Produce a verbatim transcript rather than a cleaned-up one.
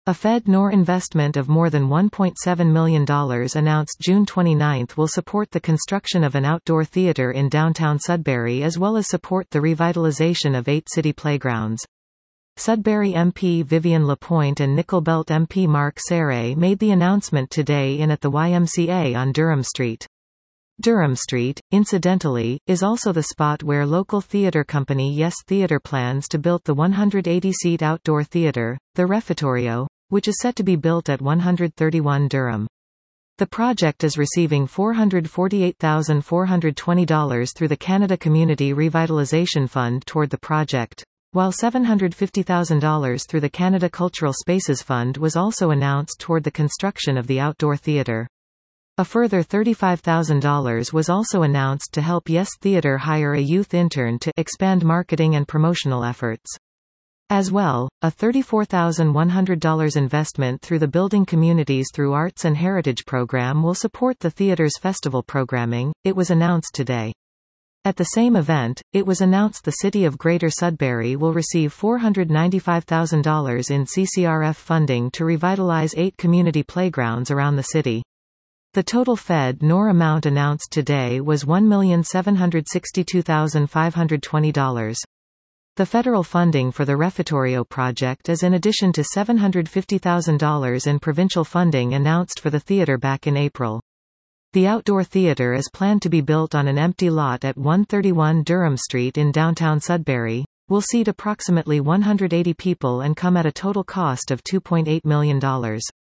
A Fed-Nor investment of more than one point seven million dollars announced June twenty-ninth will support the construction of an outdoor theater in downtown Sudbury as well as support the revitalization of eight city playgrounds. Sudbury M P Vivian Lapointe and Nickel Belt M P Mark Serre made the announcement today in at the Y M C A on Durham Street. Durham Street, incidentally, is also the spot where local theater company Yes Theater plans to build the one hundred eighty seat outdoor theater, the Refectorio, which is set to be built at one thirty-one Durham. The project is receiving four hundred forty-eight thousand four hundred twenty dollars through the Canada Community Revitalization Fund toward the project, while seven hundred fifty thousand dollars through the Canada Cultural Spaces Fund was also announced toward the construction of the outdoor theater. A further thirty-five thousand dollars was also announced to help Yes Theater hire a youth intern to expand marketing and promotional efforts. As well, a thirty-four thousand one hundred dollars investment through the Building Communities Through Arts and Heritage program will support the theater's festival programming, it was announced today. At the same event, it was announced the City of Greater Sudbury will receive four hundred ninety-five thousand dollars in C C R F funding to revitalize eight community playgrounds around the city. The total Fed-Nor amount announced today was one million seven hundred sixty-two thousand five hundred twenty dollars. The federal funding for the Refectorio project is in addition to seven hundred fifty thousand dollars in provincial funding announced for the theater back in April. The outdoor theater is planned to be built on an empty lot at one thirty-one Durham Street in downtown Sudbury, will seat approximately one hundred eighty people and come at a total cost of two point eight million dollars.